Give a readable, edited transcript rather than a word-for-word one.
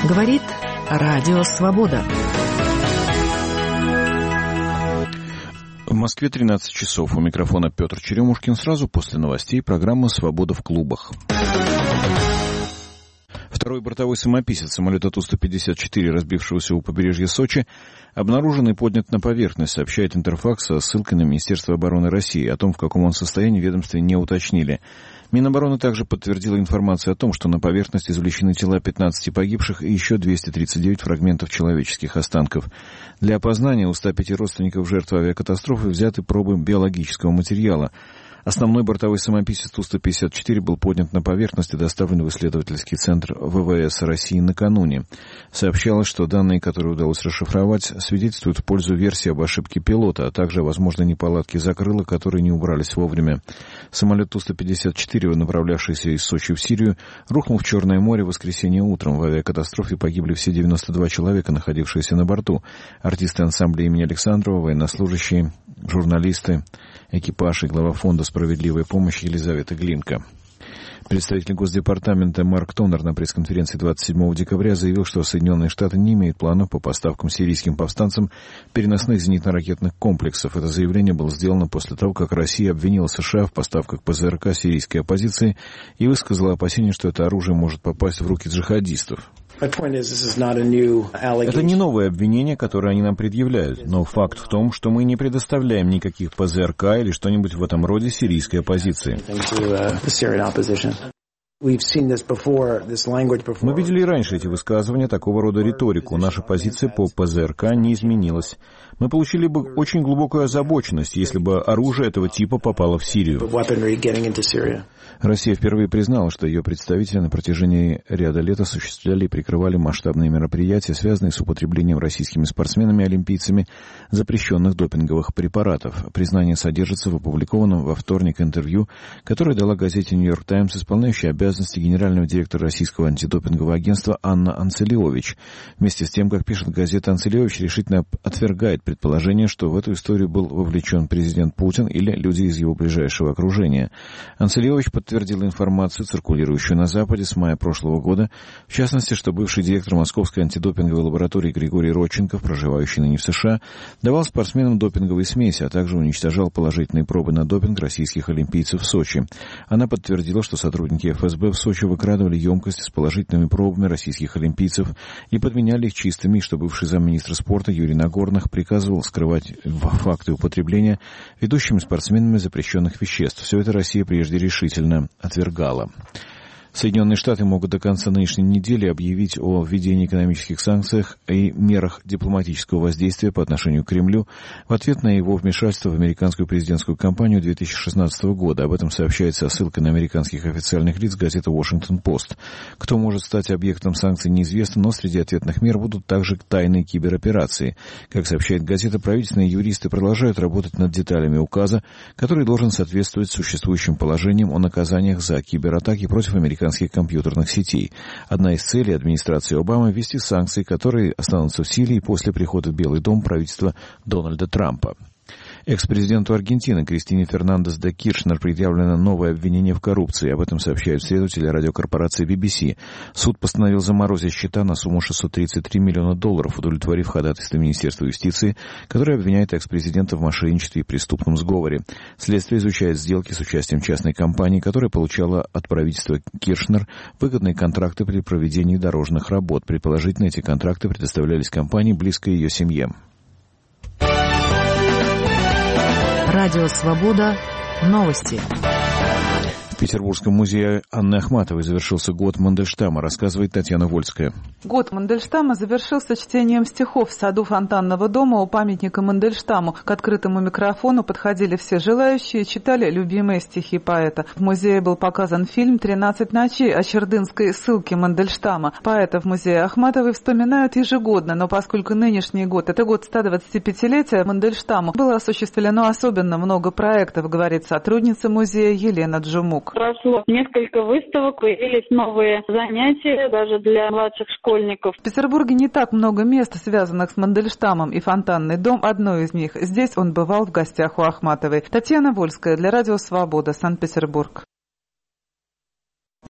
Говорит Радио Свобода. В Москве 13 часов. У микрофона Петр Черемушкин. Сразу после новостей программа «Свобода в клубах». Второй бортовой самописец самолета Ту-154, разбившегося у побережья Сочи, обнаружен и поднят на поверхность, сообщает Интерфакс со ссылкой на Министерство обороны России. О том, в каком он состоянии, в ведомстве не уточнили. Минобороны также подтвердила информацию о том, что на поверхность извлечены тела 15 погибших и еще 239 фрагментов человеческих останков. Для опознания у 105 родственников жертв авиакатастрофы взяты пробы биологического материала. Основной бортовой самописец Ту-154 был поднят на поверхность и доставлен в исследовательский центр ВВС России накануне. Сообщалось, что данные, которые удалось расшифровать, свидетельствуют в пользу версии об ошибке пилота, а также о возможной неполадке закрылок, которые не убрались вовремя. Самолет Ту-154, направлявшийся из Сочи в Сирию, рухнул в Черное море в воскресенье утром. В авиакатастрофе погибли все 92 человека, находившиеся на борту. Артисты ансамбля имени Александрова, военнослужащие, журналисты, экипаж и глава фонда «Справедливая помощь» Елизавета Глинка. Представитель Госдепартамента Марк Тоннер на пресс-конференции 27 декабря заявил, что Соединенные Штаты не имеют планов по поставкам сирийским повстанцам переносных зенитно-ракетных комплексов. Это заявление было сделано после того, как Россия обвинила США в поставках ПЗРК сирийской оппозиции и высказала опасение, что это оружие может попасть в руки джихадистов. Это не новое обвинение, которое они нам предъявляют, но факт в том, что мы не предоставляем никаких ПЗРК или что-нибудь в этом роде сирийской оппозиции. Мы видели и раньше эти высказывания, такого рода риторику. Наша позиция по ПЗРК не изменилась. Мы получили бы очень глубокую озабоченность, если бы оружие этого типа попало в Сирию. Россия впервые признала, что ее представители на протяжении ряда лет осуществляли и прикрывали масштабные мероприятия, связанные с употреблением российскими спортсменами-олимпийцами запрещенных допинговых препаратов. Признание содержится в опубликованном во вторник интервью, которое дала газете «Нью-Йорк Таймс» исполняющая обязанности генерального директора российского антидопингового агентства Анна Анцелиович. Вместе с тем, как пишет газета, Анцелиович решительно отвергает предположение, что в эту историю был вовлечен президент Путин или люди из его ближайшего окружения. Анцелиович подтвердил информацию, циркулирующую на Западе с мая прошлого года, в частности, что бывший директор Московской антидопинговой лаборатории Григорий Родченков, проживающий ныне в США, давал спортсменам допинговые смеси, а также уничтожал положительные пробы на допинг российских олимпийцев в Сочи. Она подтвердила, что сотрудники ФСБ в Сочи выкрадывали емкости с положительными пробами российских олимпийцев и подменяли их чистыми, что бывший замминистра спорта Юрий Нагорных приказывал скрывать факты употребления ведущими спортсменами запрещенных веществ. Все это Россия прежде решительно отвергала. Соединенные Штаты могут до конца нынешней недели объявить о введении экономических санкций и мерах дипломатического воздействия по отношению к Кремлю в ответ на его вмешательство в американскую президентскую кампанию 2016 года. Об этом сообщается ссылкой на американских официальных лиц газеты «Вашингтон-Пост». Кто может стать объектом санкций, неизвестно, но среди ответных мер будут также тайные кибероперации. Как сообщает газета, правительственные юристы продолжают работать над деталями указа, который должен соответствовать существующим положениям о наказаниях за кибератаки против американских компьютерных сетей. Одна из целей администрации Обамы – ввести санкции, которые останутся в силе и после прихода в Белый дом правительства Дональда Трампа. Экс-президенту Аргентины Кристине Фернандес де Киршнер предъявлено новое обвинение в коррупции. Об этом сообщают следователи радиокорпорации BBC. Суд постановил заморозить счета на сумму $633 миллиона, удовлетворив ходатайство Министерства юстиции, которое обвиняет экс-президента в мошенничестве и преступном сговоре. Следствие изучает сделки с участием частной компании, которая получала от правительства Киршнер выгодные контракты при проведении дорожных работ. Предположительно, эти контракты предоставлялись компании, близкой ее семье. Радио «Свобода». Новости. В Петербургском музее Анны Ахматовой завершился год Мандельштама, рассказывает Татьяна Вольская. Год Мандельштама завершился чтением стихов в саду Фонтанного дома у памятника Мандельштаму. К открытому микрофону подходили все желающие и читали любимые стихи поэта. В музее был показан фильм «13 ночей» о чердынской ссылке Мандельштама. Поэта в музее Ахматовой вспоминают ежегодно, но поскольку нынешний год – это год 125-летия Мандельштаму, было осуществлено особенно много проектов, говорит сотрудница музея Елена Джумук. Прошло несколько выставок, появились новые занятия даже для младших школьников. В Петербурге не так много мест, связанных с Мандельштамом, и Фонтанный дом – одно из них. Здесь он бывал в гостях у Ахматовой. Татьяна Вольская для Радио «Свобода», Санкт-Петербург.